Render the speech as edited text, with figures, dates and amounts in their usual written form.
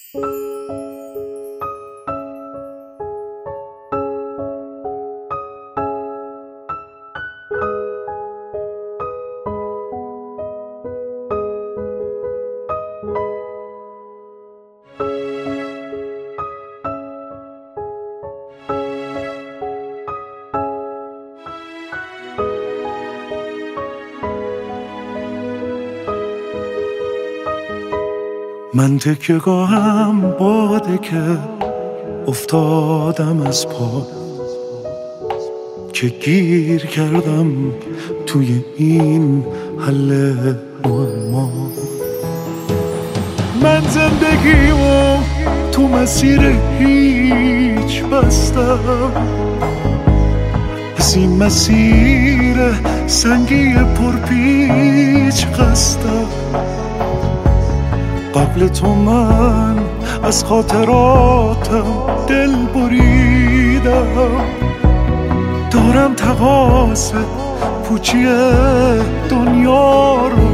من تکیه‌گاهم باده که افتادم از پا، که گیر کردم توی این حل معما. من زندگیمو تو مسیر هیچ بستم، از این مسیر سنگی پرپیچ قصدم. قبل تو من از خاطراتم دل بریدم، دارم تقاص پوچی دنیا رو